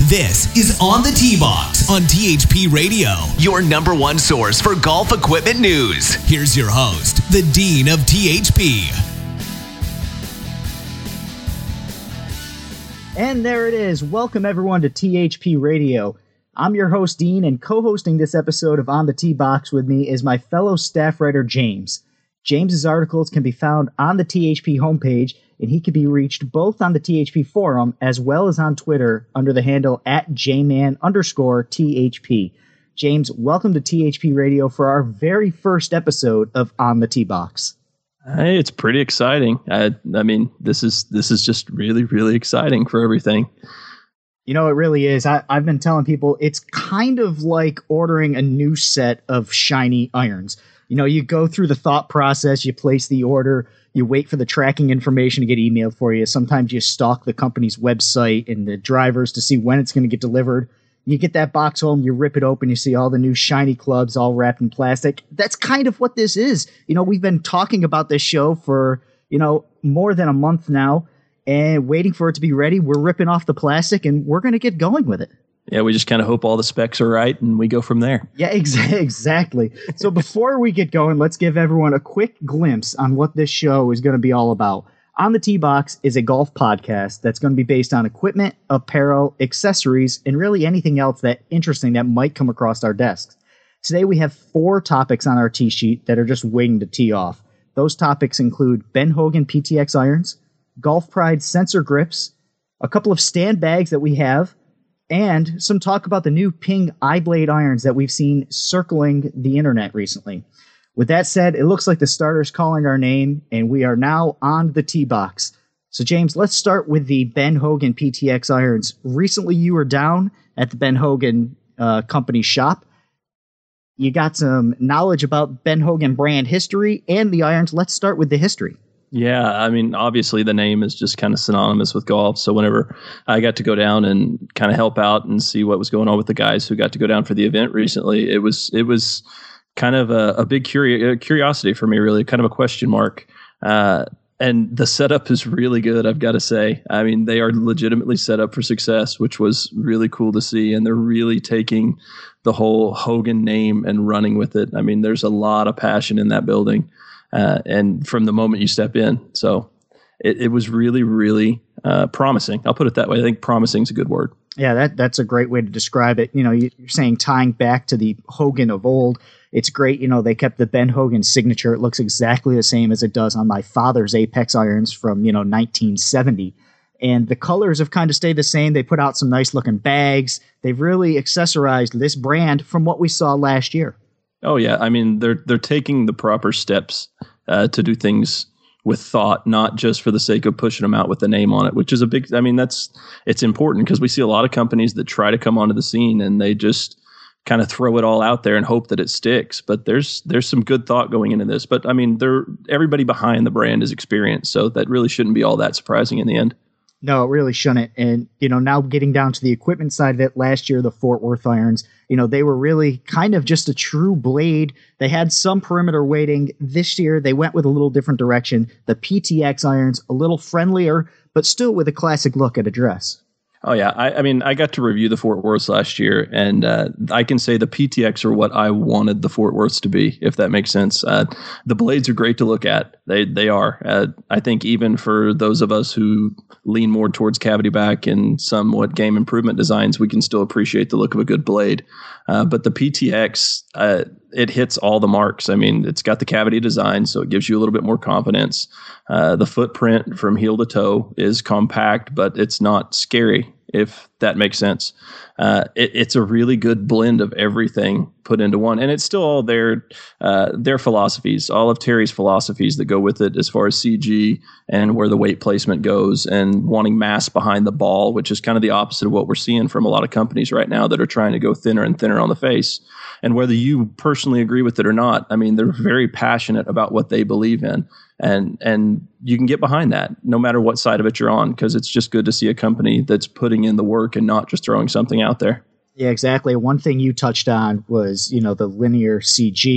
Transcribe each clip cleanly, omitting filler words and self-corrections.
This is On the Tee Box on THP Radio, your number one source for golf equipment news. Here's your host, the Dean of THP. And there it is. Welcome everyone to THP Radio. I'm your host, Dean, and co-hosting this episode of On the Tee Box with me is my fellow staff writer, James. James's articles can be found on the THP homepage, and he can be reached both on the THP forum as well as on Twitter under the handle @jman_THP. James, welcome to THP Radio for our very first episode of On the Tee Box. Hey, it's pretty exciting. I mean, this is just really, really exciting for everything. You know, it really is. I've been telling people it's kind of like ordering a new set of shiny irons. You know, you go through the thought process, you place the order, you wait for the tracking information to get emailed for you. Sometimes you stalk the company's website and the drivers to see when it's going to get delivered. You get that box home, you rip it open, you see all the new shiny clubs all wrapped in plastic. That's kind of what this is. You know, we've been talking about this show for, more than a month now and waiting for it to be ready. We're ripping off the plastic and we're going to get going with it. Yeah, we just kind of hope all the specs are right and we go from there. Yeah, exactly. So before we get going, let's give everyone a quick glimpse on what this show is going to be all about. On the Tee Box is a golf podcast that's going to be based on equipment, apparel, accessories, and really anything else that interesting that might come across our desks. Today we have 4 topics on our tee sheet that are just waiting to tee off. Those topics include Ben Hogan PTX irons, Golf Pride sensor grips, a couple of stand bags that we have, and some talk about the new Ping iBlade irons that we've seen circling the internet recently. With that said, it looks like the starter's calling our name, and we are now on the tee box. So, James, let's start with the Ben Hogan PTX irons. Recently, you were down at the Ben Hogan company shop. You got some knowledge about Ben Hogan brand history and the irons. Let's start with the history. Yeah, I mean, obviously the name is just kind of synonymous with golf. So whenever I got to go down and kind of help out and see what was going on with the guys who got to go down for the event recently, it was kind of a big curiosity for me, really, kind of a question mark. And the setup is really good, I've got to say. I mean, they are legitimately set up for success, which was really cool to see. And they're really taking the whole Hogan name and running with it. I mean, there's a lot of passion in that building. And from the moment you step in. So it was really, really promising. I'll put it that way. I think promising is a good word. Yeah, that's a great way to describe it. You know, you're saying tying back to the Hogan of old. It's great. You know, they kept the Ben Hogan signature. It looks exactly the same as it does on my father's Apex irons from, 1970. And the colors have kind of stayed the same. They put out some nice looking bags. They've really accessorized this brand from what we saw last year. Oh yeah, I mean they're taking the proper steps to do things with thought, not just for the sake of pushing them out with the name on it, which is a big. I mean it's important because we see a lot of companies that try to come onto the scene and they just kind of throw it all out there and hope that it sticks. But there's some good thought going into this. But I mean, everybody behind the brand is experienced, so that really shouldn't be all that surprising in the end. No, it really shouldn't. And, now getting down to the equipment side of it, last year, the Fort Worth irons, they were really kind of just a true blade. They had some perimeter weighting. This year, they went with a little different direction. The PTX irons, a little friendlier, but still with a classic look at address. Oh, yeah. I mean, I got to review the Fort Worths last year, and I can say the PTX are what I wanted the Fort Worths to be, if that makes sense. The blades are great to look at. They are. I think even for those of us who lean more towards cavity back and somewhat game improvement designs, we can still appreciate the look of a good blade. But the PTX, it hits all the marks. I mean, it's got the cavity design, so it gives you a little bit more confidence. The footprint from heel to toe is compact, but it's not scary, if that makes sense. It's a really good blend of everything put into one. And it's still all their philosophies, all of Terry's philosophies that go with it as far as CG and where the weight placement goes and wanting mass behind the ball, which is kind of the opposite of what we're seeing from a lot of companies right now that are trying to go thinner and thinner on the face. And whether you personally agree with it or not, I mean, they're very passionate about what they believe in. And you can get behind that no matter what side of it you're on, because it's just good to see a company that's putting in the work and not just throwing something out there. Yeah, exactly. One thing you touched on was, the linear CG.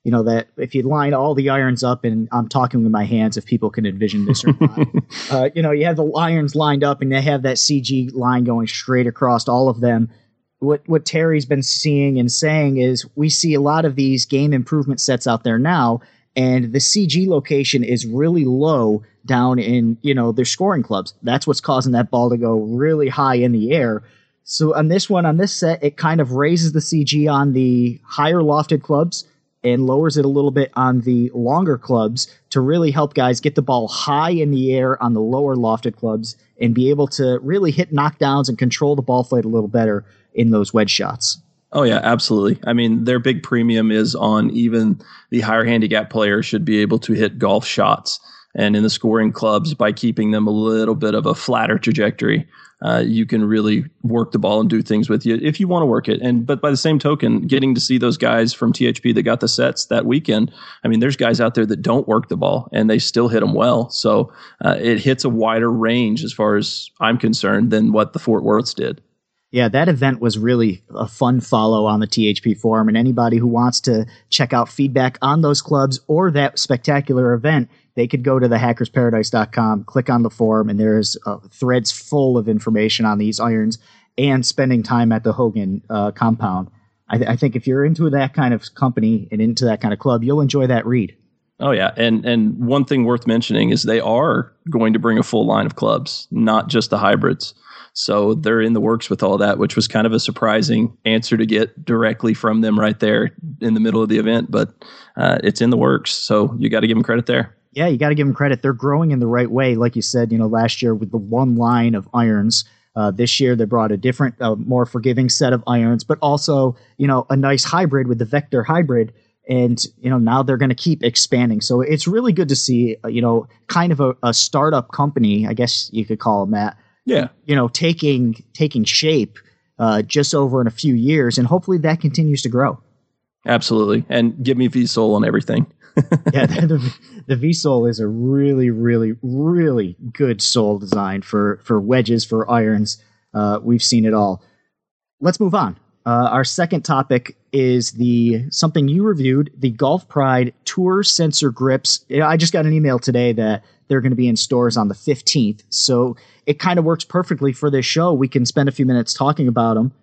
you know, that if you line all the irons up, and I'm talking with my hands if people can envision this or not, you know, you have the irons lined up and they have that CG line going straight across all of them. What Terry's been seeing and saying is we see a lot of these game improvement sets out there now, and the CG location is really low down in, you know, their scoring clubs. That's what's causing that ball to go really high in the air. So on this set, it kind of raises the CG on the higher lofted clubs and lowers it a little bit on the longer clubs to really help guys get the ball high in the air on the lower lofted clubs and be able to really hit knockdowns and control the ball flight a little better in those wedge shots. Oh, yeah, absolutely. I mean, their big premium is on even the higher handicap players should be able to hit golf shots. And in the scoring clubs, by keeping them a little bit of a flatter trajectory, you can really work the ball and do things with you if you want to work it. But by the same token, getting to see those guys from THP that got the sets that weekend, I mean, there's guys out there that don't work the ball and they still hit them well. So it hits a wider range as far as I'm concerned than what the Fort Worths did. Yeah, that event was really a fun follow on the THP forum, and anybody who wants to check out feedback on those clubs or that spectacular event, they could go to thehackersparadise.com, click on the forum, and there's threads full of information on these irons and spending time at the Hogan compound. I think if you're into that kind of company and into that kind of club, you'll enjoy that read. Oh, yeah. And one thing worth mentioning is they are going to bring a full line of clubs, not just the hybrids. So they're in the works with all that, which was kind of a surprising answer to get directly from them right there in the middle of the event. But it's in the works. So you got to give them credit there. Yeah, you got to give them credit. They're growing in the right way. Like you said, you know, last year with the one line of irons, this year they brought a different, more forgiving set of irons, but also, you know, a nice hybrid with the Vector hybrid. And, you know, now they're going to keep expanding. So it's really good to see, you know, kind of a startup company, I guess you could call them that. Yeah. You know, taking shape just over in a few years. And hopefully that continues to grow. Absolutely. And give me VSOL on everything. Yeah, the VSOL is a really, really, really good sole design for wedges, for irons. We've seen it all. Let's move on. Our second topic is something you reviewed, the Golf Pride Tour Sensor Grips. I just got an email today that they're going to be in stores on the 15th. So it kind of works perfectly for this show. We can spend a few minutes talking about them.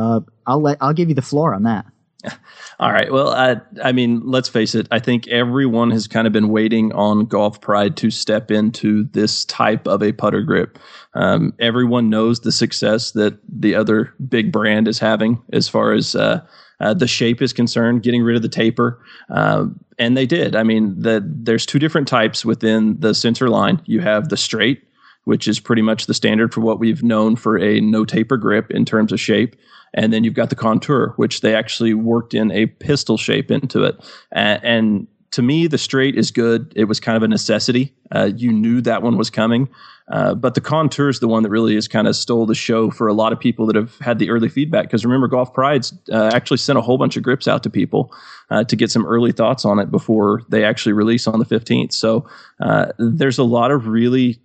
I'll give you the floor on that. All right. Well, I mean, let's face it. I think everyone has kind of been waiting on Golf Pride to step into this type of a putter grip. Everyone knows the success that the other big brand is having as far as the shape is concerned, getting rid of the taper. And they did. I mean, there's two different types within the sensor line. You have the straight, which is pretty much the standard for what we've known for a no taper grip in terms of shape. And then you've got the contour, which they actually worked in a pistol shape into it. And to me, the straight is good. It was kind of a necessity. You knew that one was coming. But the contour is the one that really has kind of stole the show for a lot of people that have had the early feedback. Because remember, Golf Pride's actually sent a whole bunch of grips out to people to get some early thoughts on it before they actually release on the 15th. So there's a lot of really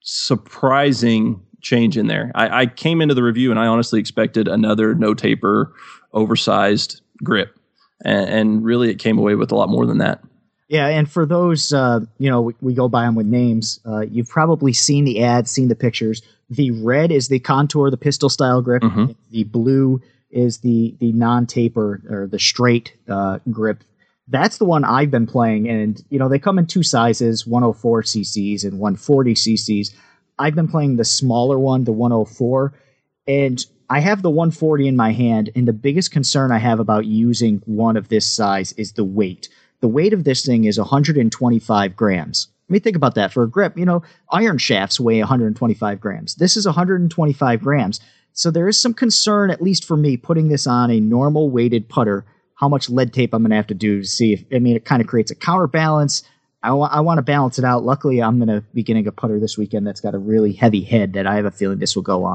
surprising change in there. I came into the review and I honestly expected another no taper, oversized grip. And really it came away with a lot more than that. Yeah, and for those, you know, we go by them with names. You've probably seen the ads, seen the pictures. The red is the contour, the pistol style grip. Mm-hmm. The blue is the non-taper or the straight grip. That's the one I've been playing. And, you know, they come in two sizes, 104 cc's and 140 cc's. I've been playing the smaller one, the 104. And I have the 140 in my hand. And the biggest concern I have about using one of this size is the weight. The weight of this thing is 125 grams. I mean, think about that for a grip. You know, iron shafts weigh 125 grams. This is 125 grams. So there is some concern, at least for me, putting this on a normal weighted putter, how much lead tape I'm going to have to do to see if, I mean, it kind of creates a counterbalance. I want to balance it out. Luckily, I'm going to be getting a putter this weekend that's got a really heavy head that I have a feeling this will go on.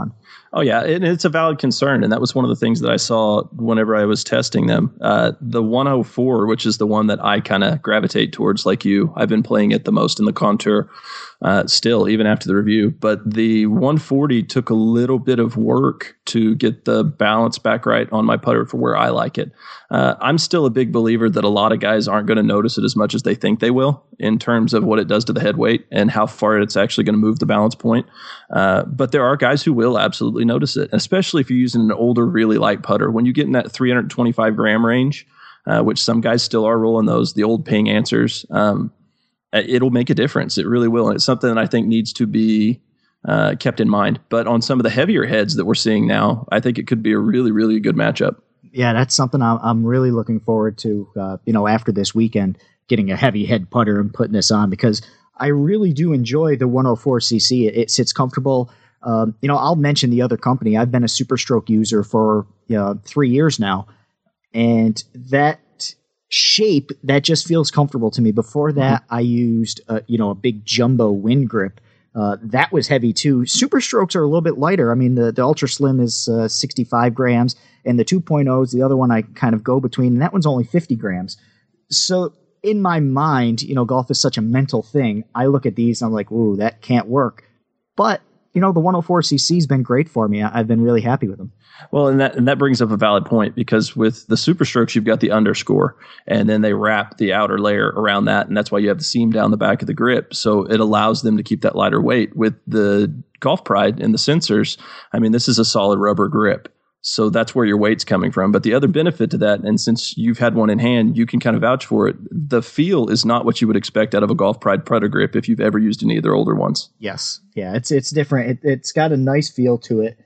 Oh, yeah, it's a valid concern. And that was one of the things that I saw whenever I was testing them. The 104, which is the one that I kind of gravitate towards like you, I've been playing it the most in the Contour still, even after the review. But the 140 took a little bit of work to get the balance back right on my putter for where I like it. I'm still a big believer that a lot of guys aren't going to notice it as much as they think they will in terms of what it does to the head weight and how far it's actually going to move the balance point. But there are guys who will absolutely notice it, especially if you're using an older, really light putter. When you get in that 325 gram range, which some guys still are rolling those, the old Ping Answers, it'll make a difference. It really will. And it's something that I think needs to be kept in mind. But on some of the heavier heads that we're seeing now, I think it could be a really, really good matchup. Yeah, that's something I'm really looking forward to, after this weekend, getting a heavy head putter and putting this on, because I really do enjoy the 104cc. It sits comfortable. I'll mention the other company. I've been a Superstroke user for 3 years now, and that shape, that just feels comfortable to me. Before that, I used a big jumbo wind grip. That was heavy too. Superstrokes are a little bit lighter. I mean, the Ultra Slim is 65 grams, and the 2.0 is the other one I kind of go between, and that one's only 50 grams. So in my mind, golf is such a mental thing. I look at these and I'm like, ooh, that can't work. But the 104cc has been great for me. I've been really happy with them. Well, and that brings up a valid point, because with the Superstrokes, you've got the underscore, and then they wrap the outer layer around that, and that's why you have the seam down the back of the grip. So it allows them to keep that lighter weight. With the Golf Pride and the sensors, I mean, this is a solid rubber grip. So that's where your weight's coming from. But the other benefit to that, and since you've had one in hand, you can kind of vouch for it. The feel is not what you would expect out of a Golf Pride putter grip if you've ever used any of their older ones. Yes. Yeah, it's different. It's got a nice feel to it.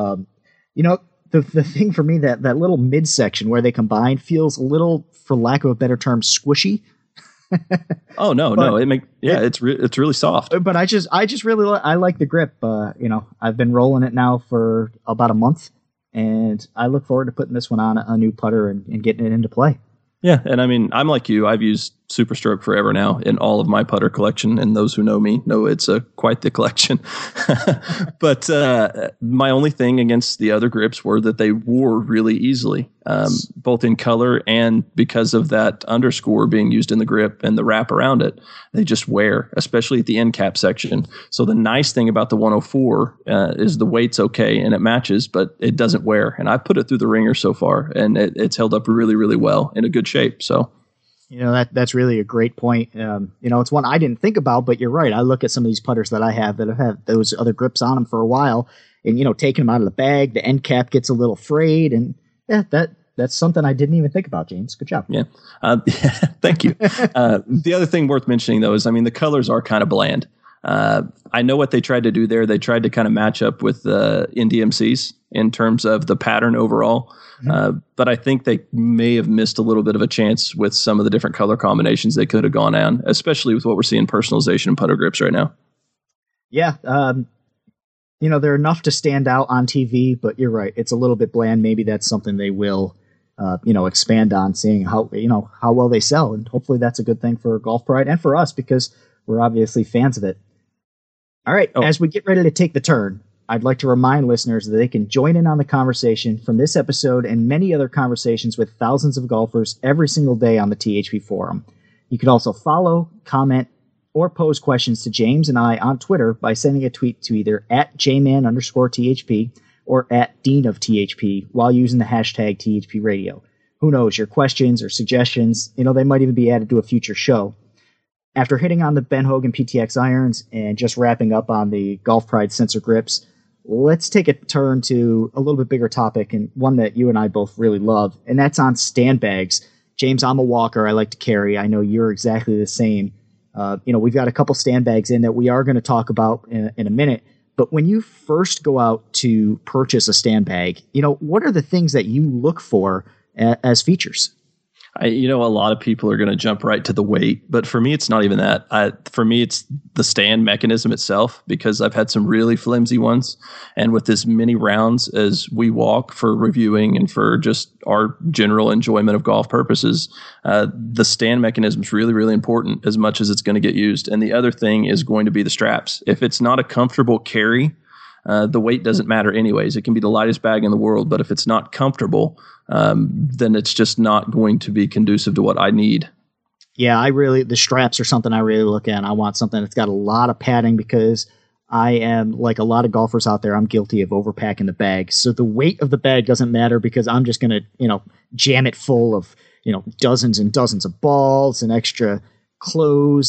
The thing for me, that little midsection where they combine feels a little, for lack of a better term, squishy. Oh no! It's really soft. But I just really like the grip. I've been rolling it now for about a month, and I look forward to putting this one on a new putter and getting it into play. Yeah, and I mean, I'm like you. I've used Superstroke forever now in all of my putter collection, and those who know me know it's quite the collection. But my only thing against the other grips were that they wore really easily, both in color and because of that underscore being used in the grip and the wrap around it. They just wear, especially at the end cap section. So the nice thing about the 104 is the weight's okay and it matches, but it doesn't wear. And I put it through the ringer so far, and it's held up really, really well in a good shape. So. That's really a great point. It's one I didn't think about, but you're right. I look at some of these putters that I have that have had those other grips on them for a while, and taking them out of the bag, the end cap gets a little frayed, and that's something I didn't even think about, James. Good job. Yeah, thank you. The other thing worth mentioning, though, is the colors are kind of bland. I know what they tried to do there. They tried to kind of match up with the NDMCs in terms of the pattern overall. But I think they may have missed a little bit of a chance with some of the different color combinations they could have gone on, especially with what we're seeing personalization in putter grips right now. Yeah. They're enough to stand out on TV, but you're right. It's a little bit bland. Maybe that's something they will, expand on, seeing how well they sell. And hopefully that's a good thing for Golf Pride and for us, because we're obviously fans of it. All right. As we get ready to take the turn, I'd like to remind listeners that they can join in on the conversation from this episode and many other conversations with thousands of golfers every single day on the THP forum. You can also follow, comment, or pose questions to James and I on Twitter by sending a tweet to either @jman_THP or @DeanOfTHP while using the hashtag THP Radio. Who knows, your questions or suggestions, they might even be added to a future show. After hitting on the Ben Hogan PTX irons and just wrapping up on the Golf Pride sensor grips, let's take a turn to a little bit bigger topic, and one that you and I both really love, and that's on stand bags. James, I'm a walker. I like to carry. I know you're exactly the same. We've got a couple stand bags in that we are going to talk about in a minute. But when you first go out to purchase a stand bag, what are the things that you look for as features? A lot of people are going to jump right to the weight, but for me, it's not even that. For me, it's the stand mechanism itself, because I've had some really flimsy ones. And with as many rounds as we walk for reviewing and for just our general enjoyment of golf purposes, the stand mechanism is really, really important as much as it's going to get used. And the other thing is going to be the straps. If it's not a comfortable carry, the weight doesn't matter anyways. It can be the lightest bag in the world, but if it's not comfortable, then it's just not going to be conducive to what I need. Yeah, the straps are something I really look at. I want something that's got a lot of padding because I am, like a lot of golfers out there, I'm guilty of overpacking the bag. So the weight of the bag doesn't matter because I'm just going to, jam it full of, dozens and dozens of balls and extra clothes.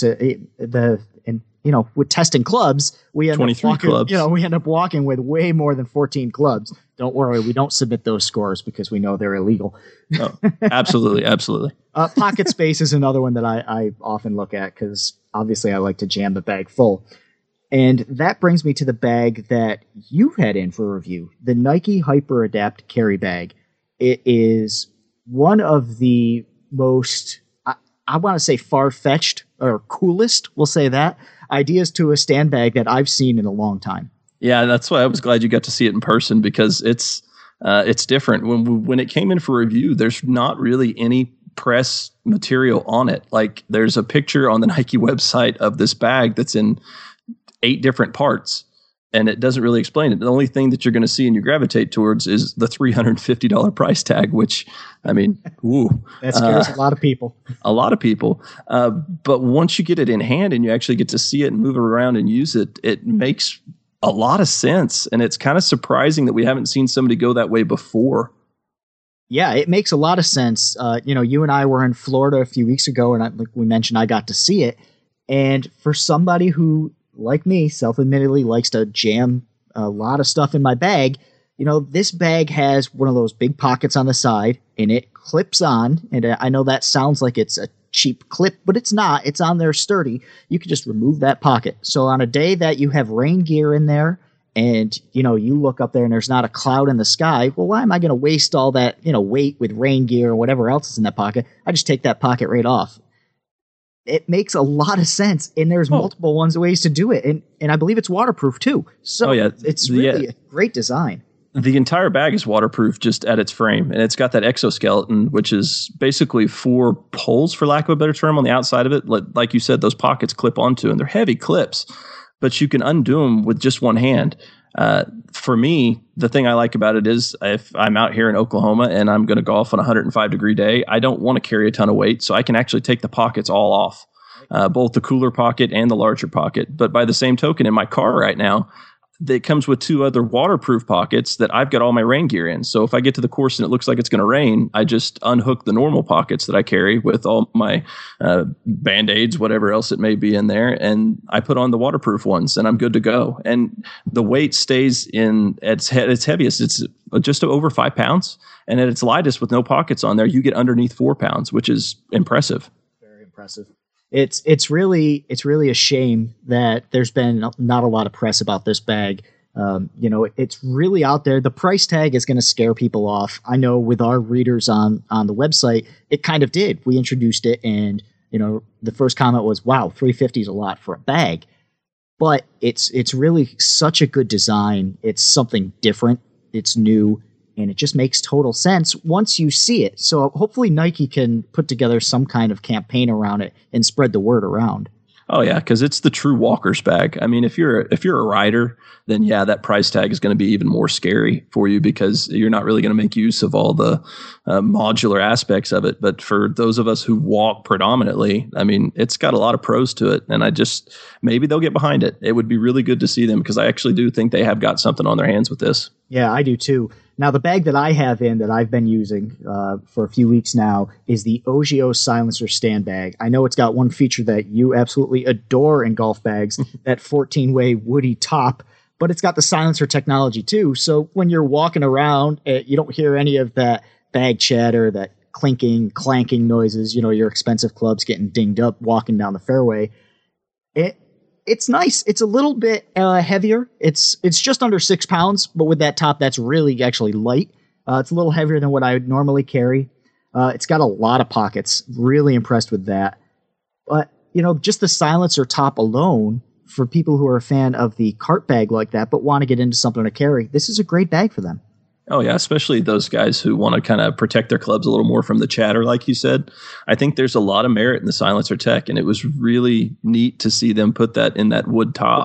With testing clubs, we end 23 up walking, clubs. We end up walking with way more than 14 clubs. Don't worry, we don't submit those scores because we know they're illegal. Oh, absolutely, absolutely. Pocket space is another one that I often look at because obviously I like to jam the bag full. And that brings me to the bag that you had in for review, the Nike Hyper Adapt Carry Bag. It is one of the most, I want to say far-fetched or coolest, we'll say that, ideas to a stand bag that I've seen in a long time. Yeah, that's why I was glad you got to see it in person because it's different. When it came in for review, there's not really any press material on it. Like there's a picture on the Nike website of this bag that's in 8 different parts, and it doesn't really explain it. The only thing that you're going to see and you gravitate towards is the $350 price tag, which, I mean, ooh. That scares a lot of people. A lot of people. But once you get it in hand and you actually get to see it and move it around and use it, it makes a lot of sense. And it's kind of surprising that we haven't seen somebody go that way before. Yeah, it makes a lot of sense. You and I were in Florida a few weeks ago, and like we mentioned, I got to see it. And for somebody who, like me, self-admittedly likes to jam a lot of stuff in my bag, this bag has one of those big pockets on the side, and it clips on. And I know that sounds like it's a cheap clip, but it's not. It's on there sturdy. You can just remove that pocket. So on a day that you have rain gear in there, and you look up there and there's not a cloud in the sky, well, why am I going to waste all that weight with rain gear or whatever else is in that pocket? I just take that pocket right off. It makes a lot of sense, and there's multiple ways to do it, and I believe it's waterproof too. So it's really a great design. The entire bag is waterproof just at its frame, and it's got that exoskeleton, which is basically 4 poles, for lack of a better term, on the outside of it. Like you said, those pockets clip onto, and they're heavy clips, but you can undo them with just one hand. For me, the thing I like about it is if I'm out here in Oklahoma and I'm going to golf on a 105-degree day, I don't want to carry a ton of weight, so I can actually take the pockets all off, both the cooler pocket and the larger pocket. But by the same token, in my car right now, it comes with 2 other waterproof pockets that I've got all my rain gear in. So if I get to the course and it looks like it's going to rain, I just unhook the normal pockets that I carry with all my Band-Aids, whatever else it may be in there, and I put on the waterproof ones, and I'm good to go. And the weight stays in its heaviest. It's just over 5 pounds. And at its lightest, with no pockets on there, you get underneath 4 pounds, which is impressive. Very impressive. It's really a shame that there's been not a lot of press about this bag. It's really out there. The price tag is going to scare people off. I know with our readers on the website, it kind of did. We introduced it, and the first comment was, "Wow, $350 is a lot for a bag," but it's really such a good design. It's something different. It's new. And it just makes total sense once you see it. So hopefully Nike can put together some kind of campaign around it and spread the word around. Oh yeah, because it's the true walker's bag. I mean, if you're a rider, then yeah, that price tag is going to be even more scary for you because you're not really going to make use of all the modular aspects of it. But for those of us who walk predominantly, I mean, it's got a lot of pros to it, and maybe they'll get behind it. It would be really good to see them because I actually do think they have got something on their hands with this. Yeah, I do too. Now, the bag that I have that I've been using for a few weeks now is the Ogio Silencer Stand Bag. I know it's got one feature that you absolutely adore in golf bags, that 14-way woody top, but it's got the silencer technology too. So when you're walking around, you don't hear any of that bag chatter, that clinking, clanking noises, your expensive clubs getting dinged up walking down the fairway. It's nice. It's a little bit heavier. It's just under 6 pounds, but with that top, that's really actually light. It's a little heavier than what I would normally carry. It's got a lot of pockets. Really impressed with that. But, just the silencer top alone, for people who are a fan of the cart bag like that, but want to get into something to carry, this is a great bag for them. Oh, yeah, especially those guys who want to kind of protect their clubs a little more from the chatter, like you said. I think there's a lot of merit in the silencer tech, and it was really neat to see them put that in that wood top.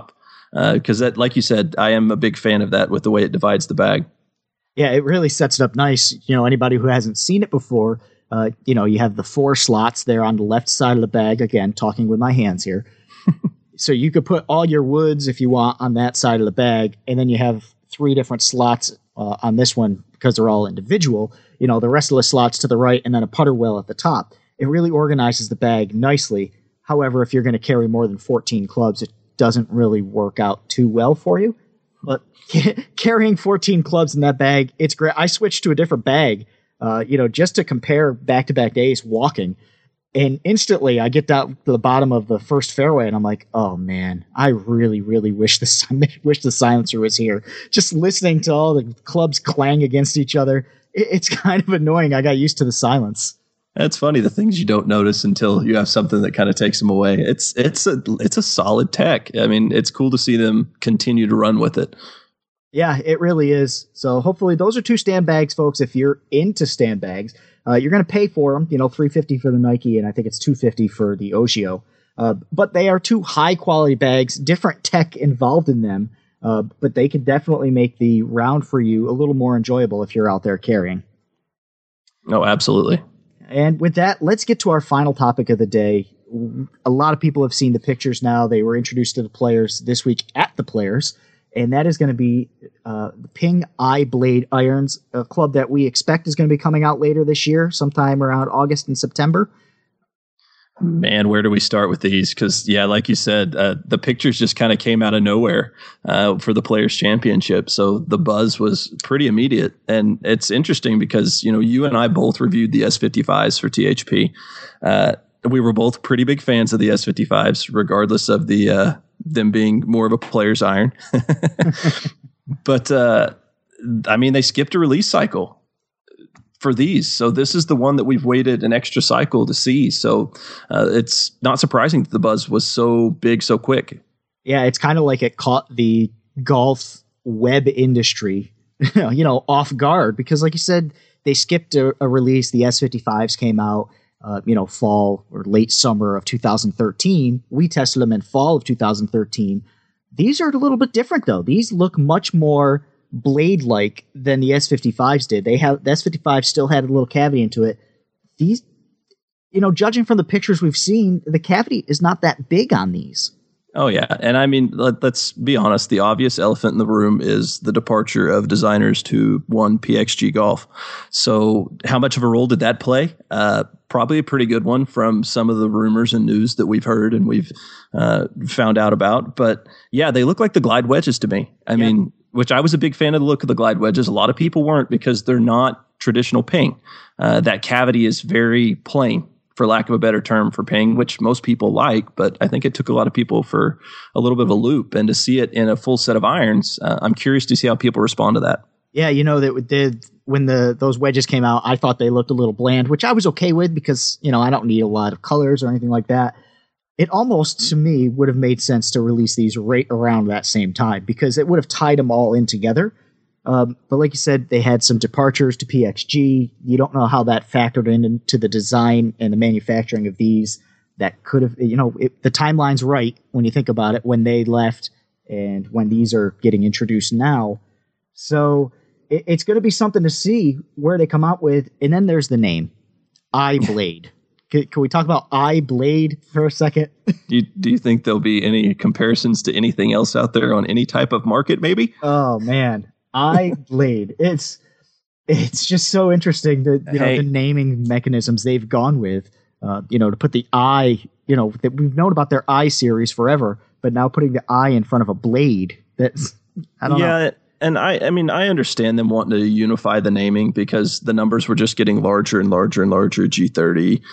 because that, like you said, I am a big fan of that with the way it divides the bag. Yeah, it really sets it up nice. Anybody who hasn't seen it before, you have the 4 slots there on the left side of the bag. Again, talking with my hands here. So you could put all your woods if you want on that side of the bag, and then you have 3 different slots on this one because they're all individual. The rest of the slots to the right, and then a putter well at the top. It really organizes the bag nicely. However, if you're going to carry more than 14 clubs, it doesn't really work out too well for you. But carrying 14 clubs in that bag, it's great. I switched to a different bag, just to compare back-to-back days walking. And instantly I get down to the bottom of the first fairway and I'm like, oh man, I really, really wish the silencer was here. Just listening to all the clubs clang against each other. It's kind of annoying. I got used to the silence. That's funny. The things you don't notice until you have something that kind of takes them away. It's a solid tech. I mean, it's cool to see them continue to run with it. Yeah, it really is. So hopefully those are 2 stand bags, folks. If you're into stand bags, you're going to pay for them, $350 for the Nike, and I think it's $250 for the Ogio. But they are 2 high quality bags, different tech involved in them. But they can definitely make the round for you a little more enjoyable if you're out there carrying. Oh, absolutely. And with that, let's get to our final topic of the day. A lot of people have seen the pictures now. They were introduced to the Players this week at the Players. And that is going to be the Ping iBlade irons, a club that we expect is going to be coming out later this year, sometime around August and September. Man, where do we start with these? Because, yeah, like you said, the pictures just kind of came out of nowhere for the Players Championship. So the buzz was pretty immediate. And it's interesting because, you and I both reviewed the S55s for THP. We were both pretty big fans of the S55s, regardless of them being more of a player's iron. But, they skipped a release cycle for these. So this is the one that we've waited an extra cycle to see. So it's not surprising that the buzz was so big so quick. Yeah, it's kind of like it caught the golf web industry, off guard because, like you said, they skipped a release. The S55s came out, fall or late summer of 2013. We tested them in fall of 2013. These are a little bit different, though. These look much more blade-like than the S55s did. The S55 still had a little cavity into it. These, judging from the pictures we've seen, the cavity is not that big on these. Oh, yeah. And let's be honest. The obvious elephant in the room is the departure of designers to one PXG Golf. So how much of a role did that play? Probably a pretty good one from some of the rumors and news that we've heard and we've found out about. But yeah, they look like the glide wedges to me. I mean, which I was a big fan of the look of the glide wedges. A lot of people weren't because they're not traditional Ping. That cavity is very plain, for lack of a better term, for Ping, which most people like, but I think it took a lot of people for a little bit of a loop. And to see it in a full set of irons, I'm curious to see how people respond to that. Yeah, when those wedges came out, I thought they looked a little bland, which I was okay with because, I don't need a lot of colors or anything like that. It almost, to me, would have made sense to release these right around that same time because it would have tied them all in together. But like you said, they had some departures to PXG. You don't know how that factored into the design and the manufacturing of these. That could have, the timeline's right when you think about it, when they left and when these are getting introduced now. So it's going to be something to see where they come out with. And then there's the name, iBlade. Can we talk about iBlade for a second? Do you think there'll be any comparisons to anything else out there on any type of market, maybe? Oh, man. iBlade. It's just so interesting that the naming mechanisms they've gone with. To put the I, that we've known about their I series forever, but now putting the I in front of a blade. That's I don't know. Yeah, and I understand them wanting to unify the naming because the numbers were just getting larger and larger and larger. G30,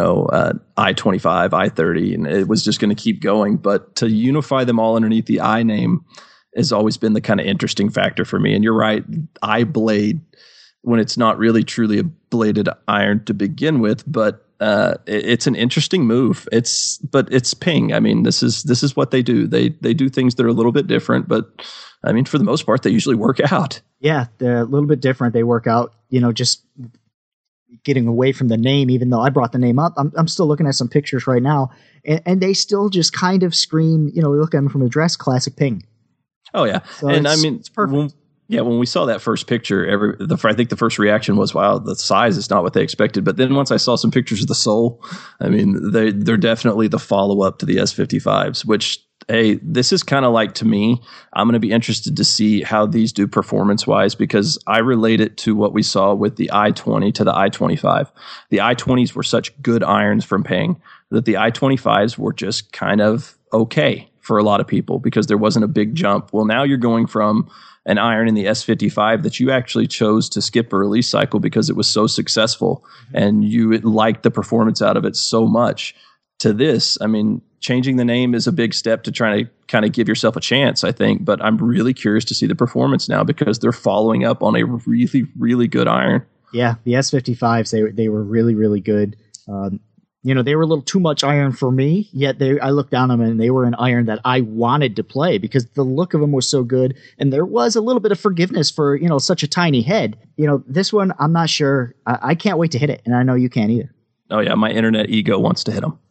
I-25, I-30, and it was just going to keep going. But to unify them all underneath the I name has always been the kind of interesting factor for me. And you're right, iBlade, when it's not really truly a bladed iron to begin with, but it's an interesting move. It's Ping. I mean, this is what they do. They do things that are a little bit different, but I mean, for the most part, they usually work out. Yeah, they're a little bit different. They work out, just getting away from the name, even though I brought the name up. I'm still looking at some pictures right now, and they still just kind of scream, look at them from a dress, classic Ping. Oh yeah, So and I it's- mean, it's perfect. when we saw that first picture, I think the first reaction was, "Wow, the size is not what they expected." But then once I saw some pictures of the sole, I mean, they're definitely the follow up to the S55s. Which, hey, this is kind of like, to me, I'm going to be interested to see how these do performance wise, because I relate it to what we saw with the i20 to the i25. The i20s were such good irons from Ping that the i25s were just kind of okay for a lot of people because there wasn't a big jump. Well, now you're going from an iron in the S55 that you actually chose to skip a release cycle because it was so successful and you liked the performance out of it so much, to this. I mean, changing the name is a big step to try to kind of give yourself a chance, I think. But I'm really curious to see the performance now because they're following up on a really, really good iron. Yeah, the S55s, they were really, really good. They were a little too much iron for me, yet I looked down on them and they were an iron that I wanted to play because the look of them was so good. And there was a little bit of forgiveness for, such a tiny head. This one, I'm not sure. I can't wait to hit it. And I know you can't either. Oh, yeah. My internet ego wants to hit them.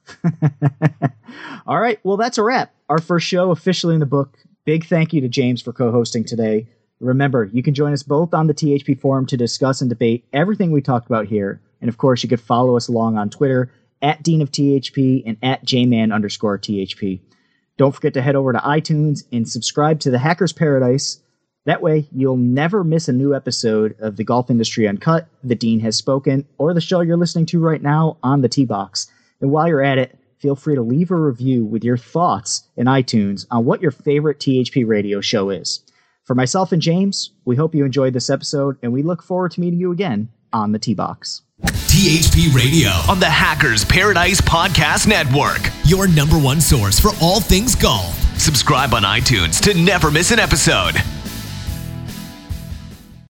All right. Well, that's a wrap. Our first show officially in the book. Big thank you to James for co-hosting today. Remember, you can join us both on the THP forum to discuss and debate everything we talked about here. And of course, you could follow us along on Twitter at Dean of THP and at JMan_THP. Don't forget to head over to iTunes and subscribe to the Hacker's Paradise. That way, you'll never miss a new episode of the Golf Industry Uncut, The Dean Has Spoken, or the show you're listening to right now on the T-Box. And while you're at it, feel free to leave a review with your thoughts in iTunes on what your favorite THP radio show is. For myself and James, we hope you enjoyed this episode, and we look forward to meeting you again on the T-Box. THP Radio on the Hackers Paradise Podcast Network, your number one source for all things golf. Subscribe on iTunes to never miss an episode.